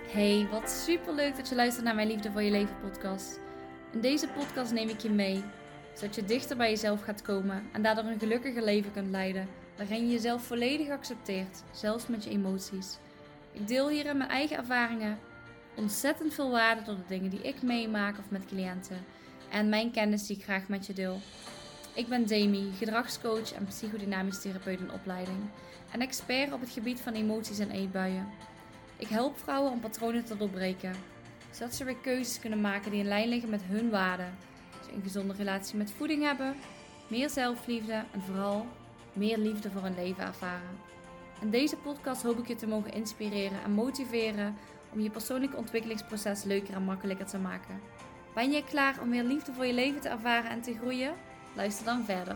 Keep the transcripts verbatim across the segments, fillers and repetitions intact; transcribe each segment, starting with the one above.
Hey, wat super leuk dat je luistert naar mijn Liefde voor je Leven podcast. In deze podcast neem ik je mee, zodat je dichter bij jezelf gaat komen en daardoor een gelukkiger leven kunt leiden, waarin je jezelf volledig accepteert, zelfs met je emoties. Ik deel hierin mijn eigen ervaringen, ontzettend veel waarde door de dingen die ik meemaak of met cliënten en mijn kennis die ik graag met je deel. Ik ben Demi, gedragscoach en psychodynamisch therapeut in opleiding en expert op het gebied van emoties en eetbuien. Ik help vrouwen om patronen te doorbreken, zodat ze weer keuzes kunnen maken die in lijn liggen met hun waarden. Ze een gezonde relatie met voeding hebben, meer zelfliefde en vooral meer liefde voor hun leven ervaren. In deze podcast hoop ik je te mogen inspireren en motiveren om je persoonlijke ontwikkelingsproces leuker en makkelijker te maken. Ben je klaar om meer liefde voor je leven te ervaren en te groeien? Luister dan verder.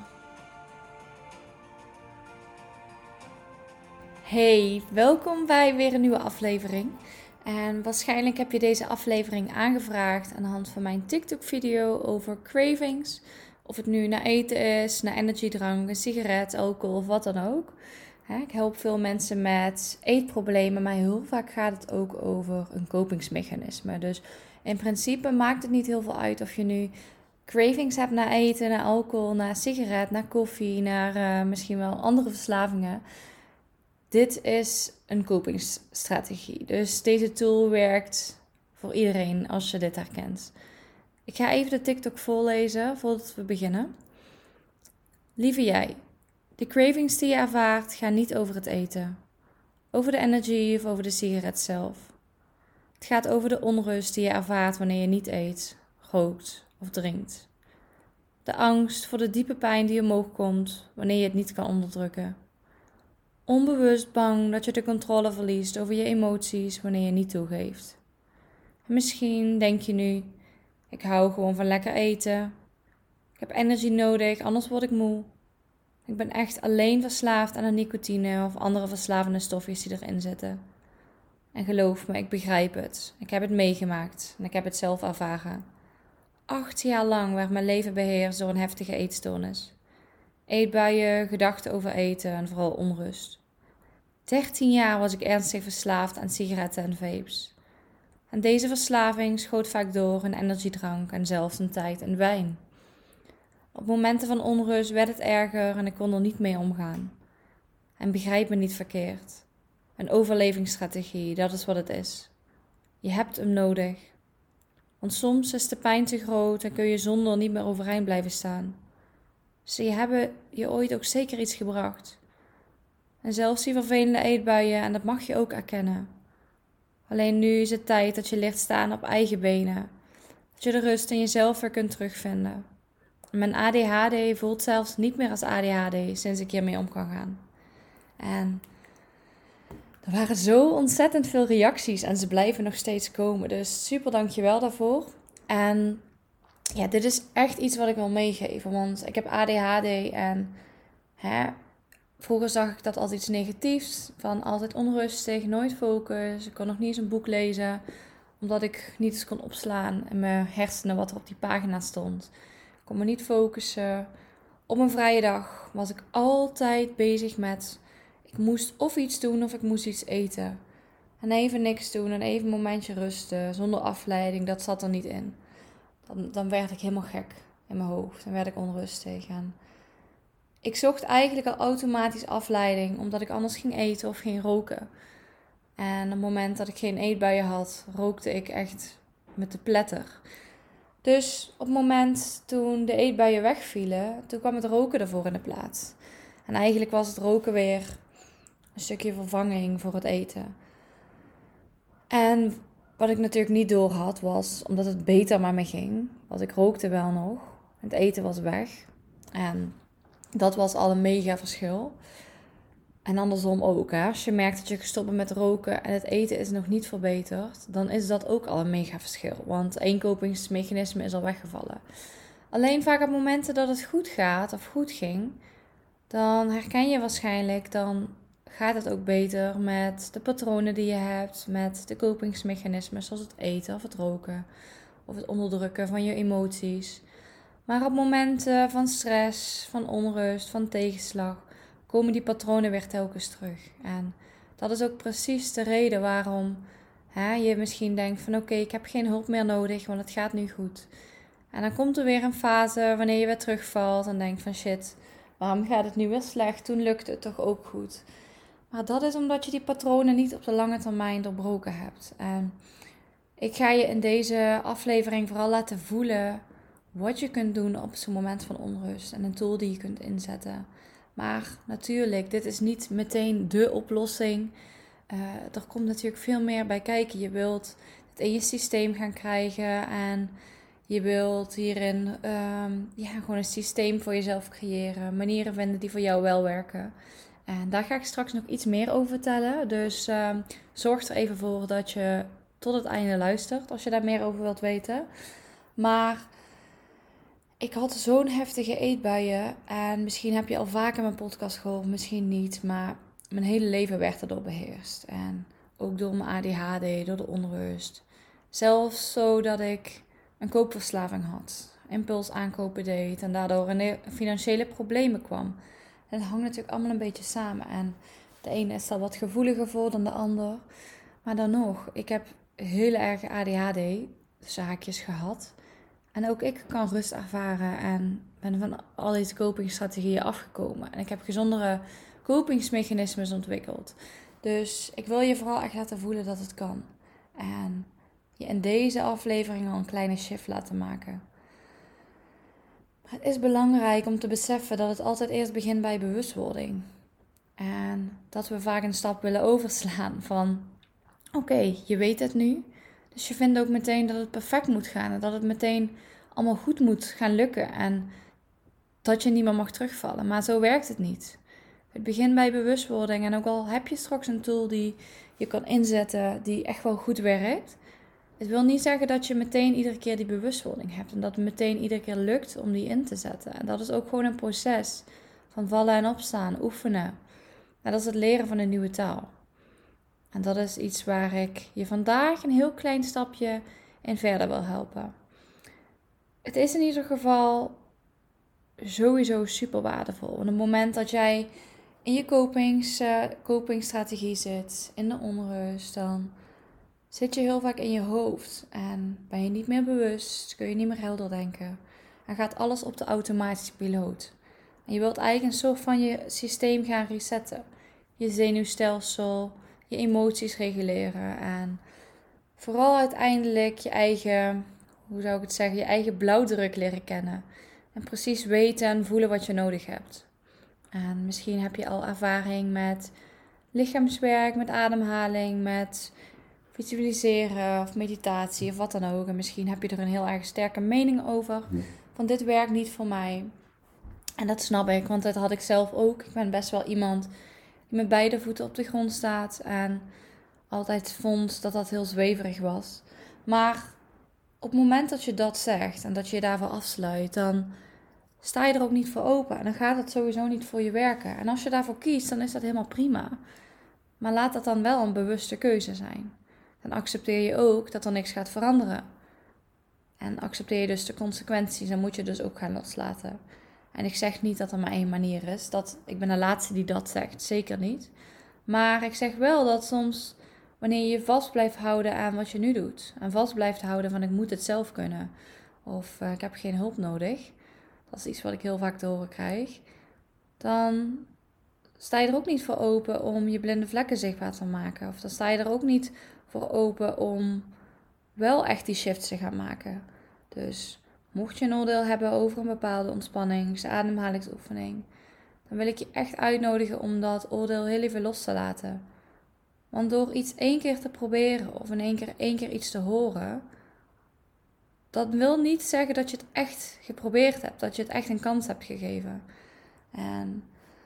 Hey, welkom bij weer een nieuwe aflevering. En waarschijnlijk heb je deze aflevering aangevraagd aan de hand van mijn TikTok-video over cravings. Of het nu naar eten is, naar energiedrank, een sigaret, alcohol of wat dan ook. Ik help veel mensen met eetproblemen, maar heel vaak gaat het ook over een kopingsmechanisme. Dus in principe maakt het niet heel veel uit of je nu cravings hebt naar eten, naar alcohol, naar sigaret, naar koffie, naar uh, misschien wel andere verslavingen. Dit is een kopingsstrategie. Dus deze tool werkt voor iedereen als je dit herkent. Ik ga even de TikTok voorlezen voordat we beginnen. Lieve jij, de cravings die je ervaart gaan niet over het eten, over de energie of over de sigaret zelf. Het gaat over de onrust die je ervaart wanneer je niet eet, rookt of drinkt. De angst voor de diepe pijn die omhoog komt wanneer je het niet kan onderdrukken. Onbewust bang dat je de controle verliest over je emoties wanneer je niet toegeeft. En misschien denk je nu, ik hou gewoon van lekker eten. Ik heb energie nodig, anders word ik moe. Ik ben echt alleen verslaafd aan de nicotine of andere verslavende stofjes die erin zitten. En geloof me, ik begrijp het. Ik heb het meegemaakt en ik heb het zelf ervaren. Acht jaar lang werd mijn leven beheerst door een heftige eetstoornis. Eetbuien, gedachten over eten en vooral onrust. dertien jaar was ik ernstig verslaafd aan sigaretten en vapes. En deze verslaving schoot vaak door in energiedrank en zelfs een tijd in wijn. Op momenten van onrust werd het erger en ik kon er niet mee omgaan. En begrijp me niet verkeerd. Een overlevingsstrategie, dat is wat het is. Je hebt hem nodig. Want soms is de pijn te groot en kun je zonder niet meer overeind blijven staan. Ze hebben je ooit ook zeker iets gebracht. En zelfs die vervelende eetbuien, en dat mag je ook erkennen. Alleen nu is het tijd dat je leert staan op eigen benen. Dat je de rust in jezelf weer kunt terugvinden. Mijn A D H D voelt zelfs niet meer als A D H D sinds ik hiermee om kan gaan. En er waren zo ontzettend veel reacties en ze blijven nog steeds komen. Dus super dankjewel daarvoor. En ja, dit is echt iets wat ik wil meegeven. Want ik heb A D H D en hè, vroeger zag ik dat als iets negatiefs. Van altijd onrustig, nooit focus. Ik kon nog niet eens een boek lezen. Omdat ik niet eens kon opslaan in mijn hersenen wat er op die pagina stond. Ik kon me niet focussen. Op een vrije dag was ik altijd bezig met... Ik moest of iets doen of ik moest iets eten. En even niks doen en even een momentje rusten. Zonder afleiding, dat zat er niet in. Dan, dan werd ik helemaal gek in mijn hoofd. Dan werd ik onrustig. En ik zocht eigenlijk al automatisch afleiding. Omdat ik anders ging eten of ging roken. En op het moment dat ik geen eetbuien had, rookte ik echt met de pletter. Dus op het moment toen de eetbuien wegvielen, toen kwam het roken ervoor in de plaats. En eigenlijk was het roken weer een stukje vervanging voor het eten. En wat ik natuurlijk niet door had was, omdat het beter met me ging, want ik rookte wel nog, het eten was weg. En dat was al een mega verschil. En andersom ook, hè. Als je merkt dat je gestopt bent met roken en het eten is nog niet verbeterd, dan is dat ook al een mega verschil. Want één kopingsmechanisme is al weggevallen. Alleen vaak op momenten dat het goed gaat of goed ging, dan herken je waarschijnlijk, dan gaat het ook beter met de patronen die je hebt, met de kopingsmechanismen zoals het eten of het roken of het onderdrukken van je emoties. Maar op momenten van stress, van onrust, van tegenslag, komen die patronen weer telkens terug. En dat is ook precies de reden waarom hè, je misschien denkt van oké, okay, ik heb geen hulp meer nodig, want het gaat nu goed. En dan komt er weer een fase wanneer je weer terugvalt en denkt van shit, waarom gaat het nu weer slecht? Toen lukte het toch ook goed. Maar dat is omdat je die patronen niet op de lange termijn doorbroken hebt. En ik ga je in deze aflevering vooral laten voelen wat je kunt doen op zo'n moment van onrust. En een tool die je kunt inzetten. Maar natuurlijk, dit is niet meteen de oplossing. Uh, er komt natuurlijk veel meer bij kijken. Je wilt het in je systeem gaan krijgen. En je wilt hierin um, ja, gewoon een systeem voor jezelf creëren. Manieren vinden die voor jou wel werken. En daar ga ik straks nog iets meer over vertellen. Dus um, zorg er even voor dat je tot het einde luistert als je daar meer over wilt weten. Maar ik had zo'n heftige eetbuien. En misschien heb je al vaker mijn podcast gehoord, misschien niet. Maar mijn hele leven werd erdoor beheerst. En ook door mijn A D H D, door de onrust. Zelfs zo dat ik een koopverslaving had. Impuls aankopen deed. En daardoor in financiële problemen kwam. En het hangt natuurlijk allemaal een beetje samen. En de ene is daar wat gevoeliger voor dan de ander. Maar dan nog, ik heb heel erg A D H D, zaakjes gehad. En ook ik kan rust ervaren en ben van al deze copingstrategieën afgekomen. En ik heb gezondere kopingsmechanismes ontwikkeld. Dus ik wil je vooral echt laten voelen dat het kan. En je in deze aflevering al een kleine shift laten maken. Het is belangrijk om te beseffen dat het altijd eerst begint bij bewustwording. En dat we vaak een stap willen overslaan van oké, okay, je weet het nu. Dus je vindt ook meteen dat het perfect moet gaan. En dat het meteen allemaal goed moet gaan lukken. En dat je niet meer mag terugvallen. Maar zo werkt het niet. Het begint bij bewustwording. En ook al heb je straks een tool die je kan inzetten die echt wel goed werkt. Het wil niet zeggen dat je meteen iedere keer die bewustwording hebt. En dat het meteen iedere keer lukt om die in te zetten. En dat is ook gewoon een proces van vallen en opstaan, oefenen. En dat is het leren van een nieuwe taal. En dat is iets waar ik je vandaag een heel klein stapje in verder wil helpen. Het is in ieder geval sowieso super waardevol. Want op het moment dat jij in je kopings, uh, kopingsstrategie zit, in de onrust, dan zit je heel vaak in je hoofd. En ben je niet meer bewust, kun je niet meer helder denken. En gaat alles op de automatische piloot. En je wilt eigenlijk een soort van je systeem gaan resetten. Je zenuwstelsel, je emoties reguleren en vooral uiteindelijk je eigen, hoe zou ik het zeggen, je eigen blauwdruk leren kennen. En precies weten en voelen wat je nodig hebt. En misschien heb je al ervaring met lichaamswerk, met ademhaling, met visualiseren of meditatie of wat dan ook. En misschien heb je er een heel erg sterke mening over. Van dit werkt niet voor mij. En dat snap ik, want dat had ik zelf ook. Ik ben best wel iemand die met beide voeten op de grond staat. En altijd vond dat dat heel zweverig was. Maar op het moment dat je dat zegt en dat je je daarvoor afsluit, dan sta je er ook niet voor open. En dan gaat het sowieso niet voor je werken. En als je daarvoor kiest, dan is dat helemaal prima. Maar laat dat dan wel een bewuste keuze zijn. Dan accepteer je ook dat er niks gaat veranderen. En accepteer je dus de consequenties. Dan moet je dus ook gaan loslaten. En ik zeg niet dat er maar één manier is. Dat, ik ben de laatste die dat zegt. Zeker niet. Maar ik zeg wel dat soms, wanneer je vast blijft houden aan wat je nu doet. En vast blijft houden van ik moet het zelf kunnen. Of uh, ik heb geen hulp nodig. Dat is iets wat ik heel vaak te horen krijg. Dan sta je er ook niet voor open om je blinde vlekken zichtbaar te maken. Of dan sta je er ook niet voor open om wel echt die shifts te gaan maken. Dus mocht je een oordeel hebben over een bepaalde ontspannings- ademhalingsoefening, dan wil ik je echt uitnodigen om dat oordeel heel even los te laten. Want door iets één keer te proberen of in één keer één keer iets te horen, dat wil niet zeggen dat je het echt geprobeerd hebt. Dat je het echt een kans hebt gegeven. En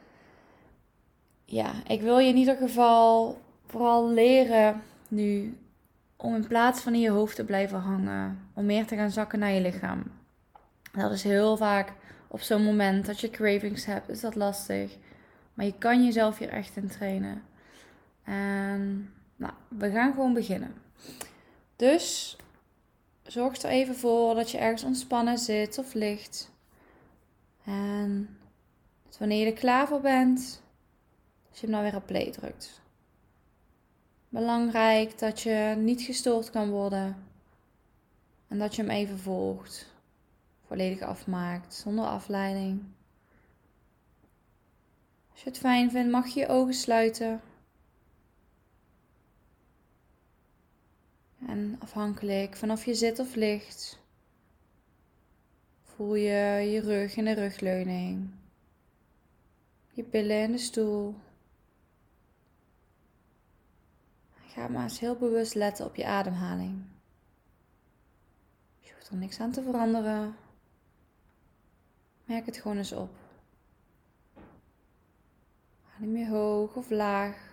ja, ik wil je in ieder geval vooral leren nu om in plaats van in je hoofd te blijven hangen, om meer te gaan zakken naar je lichaam. Dat is heel vaak op zo'n moment dat je cravings hebt, is dat lastig. Maar je kan jezelf hier echt in trainen. En nou, we gaan gewoon beginnen. Dus zorg er even voor dat je ergens ontspannen zit of ligt. En wanneer je er klaar voor bent, als je hem nou weer op play drukt. Belangrijk dat je niet gestoord kan worden en dat je hem even volgt, volledig afmaakt, zonder afleiding. Als je het fijn vindt, mag je je ogen sluiten. En afhankelijk vanaf je zit of ligt, voel je je rug in de rugleuning, je billen in de stoel. Ga maar eens heel bewust letten op je ademhaling. Je hoeft er niks aan te veranderen. Merk het gewoon eens op. Adem je hoog of laag,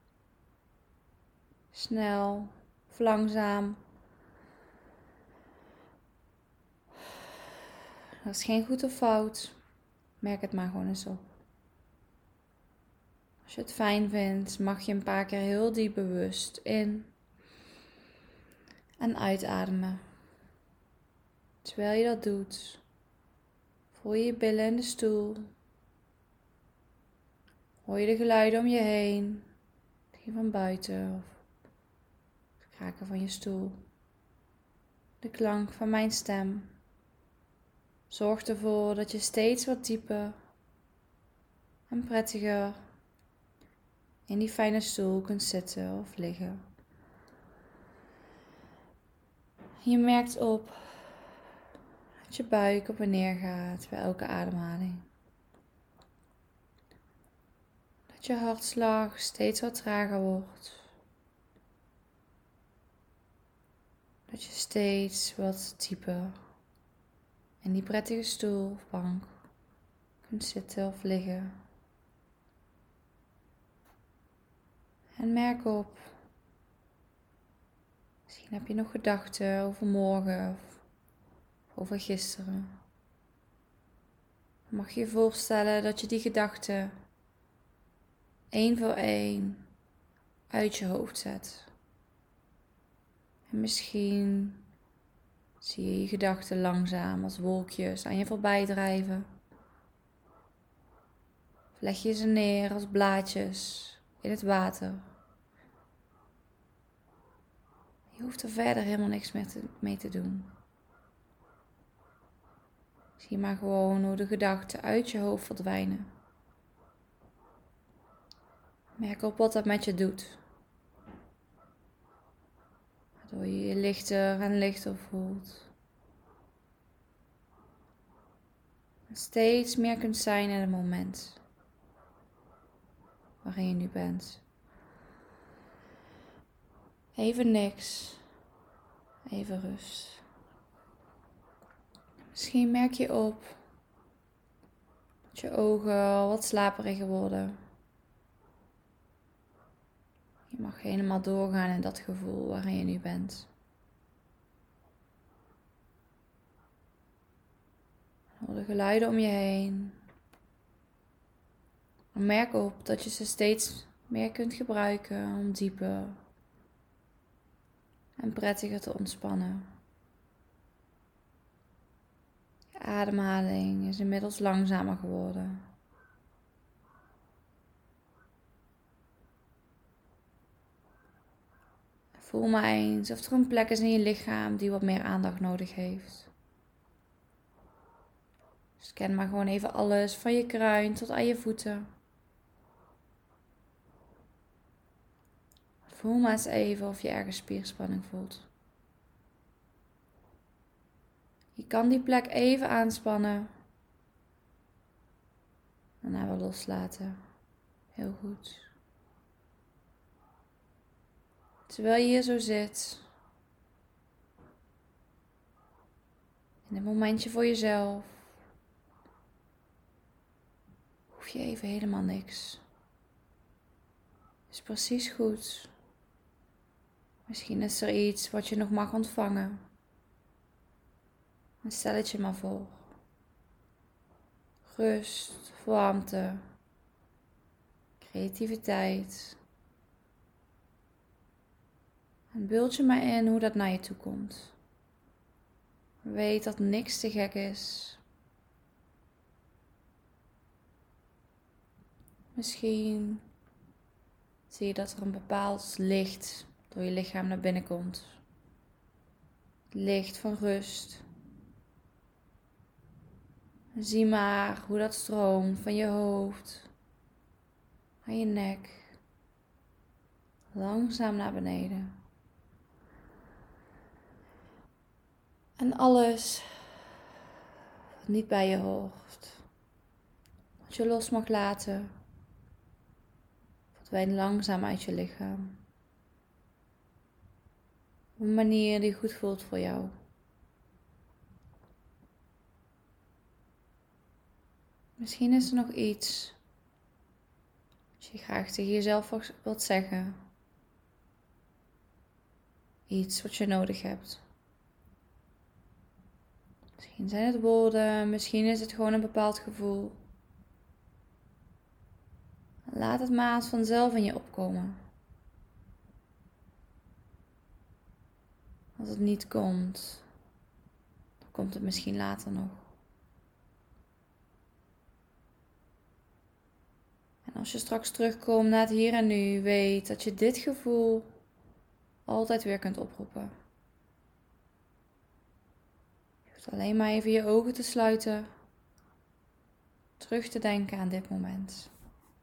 snel of langzaam. Dat is geen goed of fout. Merk het maar gewoon eens op. Als je het fijn vindt, mag je een paar keer heel diep bewust in en uitademen. Terwijl je dat doet, voel je je billen in de stoel. Hoor je de geluiden om je heen, die van buiten of het kraken van je stoel. De klank van mijn stem. Zorg ervoor dat je steeds wat dieper en prettiger in die fijne stoel kunt zitten of liggen. Je merkt op dat je buik op en neer gaat bij elke ademhaling. Dat je hartslag steeds wat trager wordt. Dat je steeds wat dieper in die prettige stoel of bank kunt zitten of liggen. En merk op. Misschien heb je nog gedachten over morgen of over gisteren. Dan mag je je voorstellen dat je die gedachten één voor één uit je hoofd zet. En misschien zie je je gedachten langzaam als wolkjes aan je voorbij drijven. Of leg je ze neer als blaadjes in het water. Je hoeft er verder helemaal niks meer te, mee te doen. Zie maar gewoon hoe de gedachten uit je hoofd verdwijnen. Merk op wat dat met je doet. Waardoor je je lichter en lichter voelt. En steeds meer kunt zijn in het moment waarin je nu bent. Even niks. Even rust. Misschien merk je op dat je ogen al wat slaperiger worden. Je mag helemaal doorgaan in dat gevoel waarin je nu bent. Hoor de geluiden om je heen. En merk op dat je ze steeds meer kunt gebruiken om dieper en prettiger te ontspannen. Je ademhaling is inmiddels langzamer geworden. Voel maar eens of er een plek is in je lichaam die wat meer aandacht nodig heeft. Scan maar gewoon even alles van je kruin tot aan je voeten. Voel maar eens even of je ergens spierspanning voelt. Je kan die plek even aanspannen. En daarna weer loslaten. Heel goed. Terwijl je hier zo zit. In een momentje voor jezelf. Hoef je even helemaal niks. Is precies goed. Misschien is er iets wat je nog mag ontvangen. En stel het je maar voor. Rust, warmte, creativiteit. En beeld je maar in hoe dat naar je toe komt. Weet dat niks te gek is. Misschien zie je dat er een bepaald licht door je lichaam naar binnen komt. Licht van rust. En zie maar hoe dat stroomt van je hoofd naar je nek. Langzaam naar beneden. En alles wat niet bij je hoort, wat je los mag laten, verdwijnt langzaam uit je lichaam. Op een manier die goed voelt voor jou. Misschien is er nog iets dat je graag tegen jezelf wilt zeggen. Iets wat je nodig hebt. Misschien zijn het woorden, misschien is het gewoon een bepaald gevoel. Laat het maar als vanzelf in je opkomen. Als het niet komt, dan komt het misschien later nog. En als je straks terugkomt naar het hier en nu, weet dat je dit gevoel altijd weer kunt oproepen. Je hoeft alleen maar even je ogen te sluiten, terug te denken aan dit moment.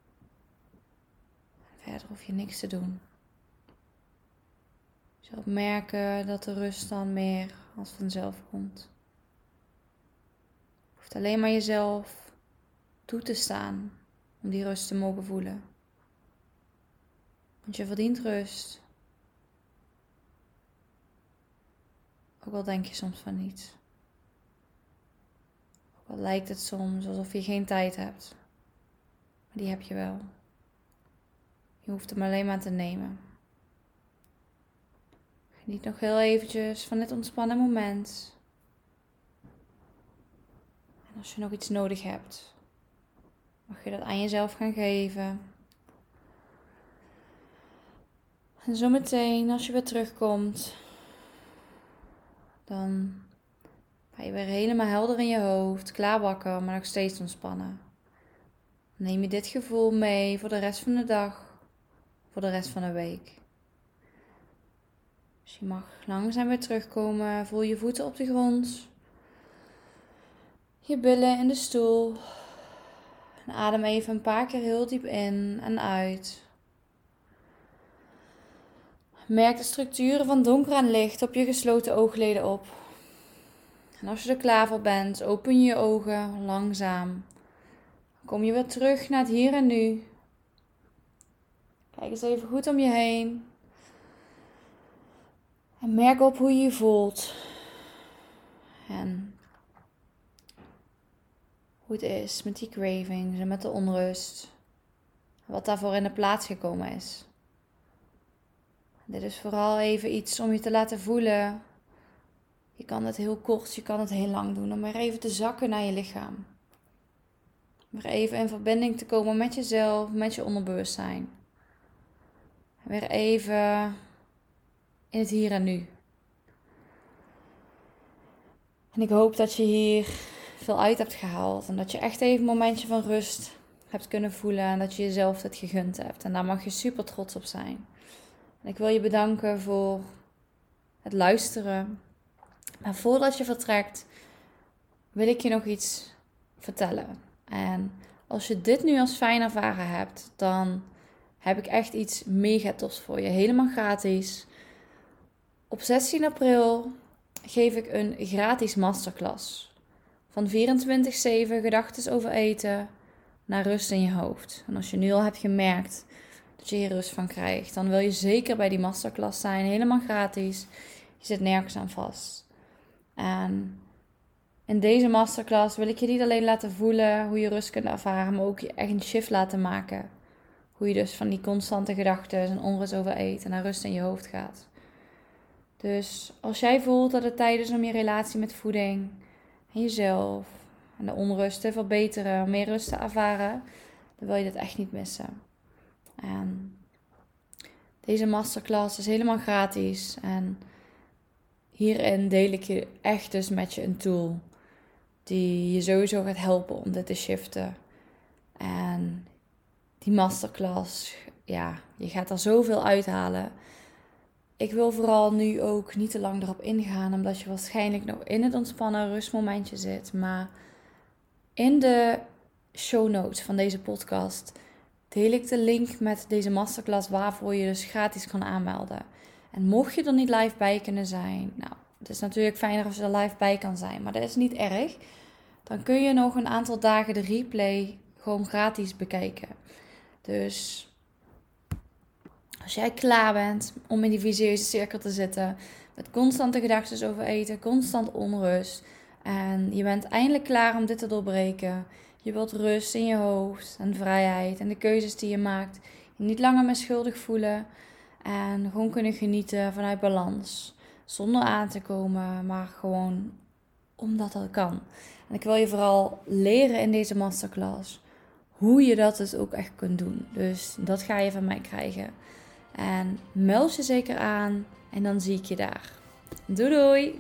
En verder hoef je niks te doen. Je zult merken dat de rust dan meer als vanzelf komt. Je hoeft alleen maar jezelf toe te staan om die rust te mogen voelen. Want je verdient rust. Ook al denk je soms van niet. Ook al lijkt het soms alsof je geen tijd hebt. Maar die heb je wel. Je hoeft hem alleen maar te nemen. Geniet nog heel eventjes van dit ontspannen moment. En als je nog iets nodig hebt, mag je dat aan jezelf gaan geven. En zometeen, als je weer terugkomt, dan ben je weer helemaal helder in je hoofd, klaar wakker, maar nog steeds ontspannen. Dan neem je dit gevoel mee voor de rest van de dag, voor de rest van de week. Dus je mag langzaam weer terugkomen, voel je voeten op de grond, je billen in de stoel. En adem even een paar keer heel diep in en uit. Merk de structuren van donker en licht op je gesloten oogleden op. En als je er klaar voor bent, open je je ogen langzaam. Dan kom je weer terug naar het hier en nu. Kijk eens even goed om je heen. En merk op hoe je je voelt. En hoe het is met die cravings en met de onrust. Wat daarvoor in de plaats gekomen is. Dit is vooral even iets om je te laten voelen. Je kan het heel kort, je kan het heel lang doen. Om weer even te zakken naar je lichaam. Weer even in verbinding te komen met jezelf, met je onderbewustzijn. Weer even in het hier en nu. En ik hoop dat je hier veel uit hebt gehaald. En dat je echt even een momentje van rust hebt kunnen voelen. En dat je jezelf het gegund hebt. En daar mag je super trots op zijn. En ik wil je bedanken voor het luisteren. Maar voordat je vertrekt, wil ik je nog iets vertellen. En als je dit nu als fijn ervaren hebt, dan heb ik echt iets mega tofs voor je. Helemaal gratis. Op zestien april geef ik een gratis masterclass. Van vierentwintig zeven gedachten over eten naar rust in je hoofd. En als je nu al hebt gemerkt dat je hier rust van krijgt, dan wil je zeker bij die masterclass zijn. Helemaal gratis. Je zit nergens aan vast. En in deze masterclass wil ik je niet alleen laten voelen hoe je rust kunt ervaren, maar ook je echt een shift laten maken. Hoe je dus van die constante gedachten en onrust over eten naar rust in je hoofd gaat. Dus als jij voelt dat het tijd is om je relatie met voeding en jezelf en de onrust te verbeteren, om meer rust te ervaren, dan wil je dit echt niet missen. En deze masterclass is helemaal gratis en hierin deel ik je echt dus met je een tool die je sowieso gaat helpen om dit te shiften. En die masterclass ja, je gaat er zoveel uithalen. Ik wil vooral nu ook niet te lang erop ingaan, omdat je waarschijnlijk nog in het ontspannen rustmomentje zit. Maar in de show notes van deze podcast deel ik de link met deze masterclass waarvoor je dus gratis kan aanmelden. En mocht je er niet live bij kunnen zijn, nou, het is natuurlijk fijner als je er live bij kan zijn, maar dat is niet erg. Dan kun je nog een aantal dagen de replay gewoon gratis bekijken. Dus als jij klaar bent om in die vicieuze cirkel te zitten, met constante gedachten over eten, constant onrust, en je bent eindelijk klaar om dit te doorbreken. Je wilt rust in je hoofd en vrijheid en de keuzes die je maakt. Je niet langer meer schuldig voelen en gewoon kunnen genieten vanuit balans. Zonder aan te komen, maar gewoon omdat dat kan. En ik wil je vooral leren in deze masterclass hoe je dat dus ook echt kunt doen. Dus dat ga je van mij krijgen. En meld je zeker aan en dan zie ik je daar. Doei doei!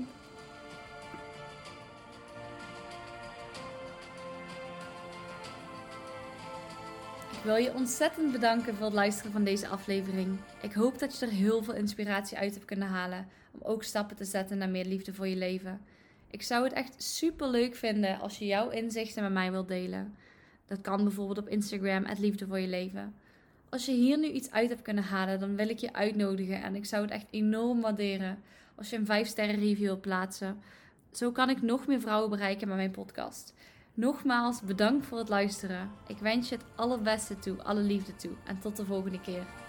Ik wil je ontzettend bedanken voor het luisteren van deze aflevering. Ik hoop dat je er heel veel inspiratie uit hebt kunnen halen om ook stappen te zetten naar meer liefde voor je leven. Ik zou het echt super leuk vinden als je jouw inzichten met mij wilt delen. Dat kan bijvoorbeeld op Instagram, at liefde voor je leven. Als je hier nu iets uit hebt kunnen halen, dan wil ik je uitnodigen. En ik zou het echt enorm waarderen als je een vijf sterren review wilt plaatsen. Zo kan ik nog meer vrouwen bereiken met mijn podcast. Nogmaals, bedankt voor het luisteren. Ik wens je het allerbeste toe, alle liefde toe. En tot de volgende keer.